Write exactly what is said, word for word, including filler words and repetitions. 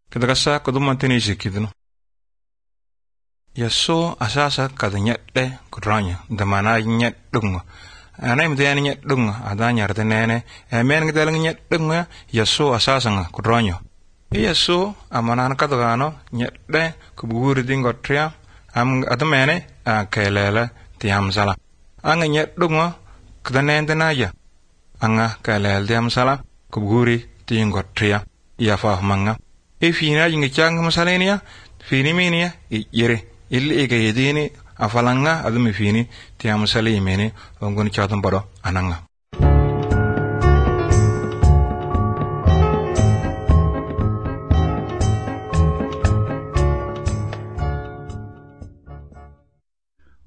Kadagasa kadumantini jikidno. Yaso asasa kadanyette kudranya damana nyet dunga. Ana imdeni nyet dunga adanya artenene emen ngidaleng nyet dunga yaso asasa nga kudranya. Yaso amanan kadagano nyette kubuguri dingotria am adamene kelele tiamsala. Anga nyet dunga kadanende naya. Anga kelele tiamsala kubuguri dingotria ya fahmanga. E fina jinga changa masalenia fini minia yere illi ega yedini afalanga adumi fini tiamusali imene ongon chatum baro ananga.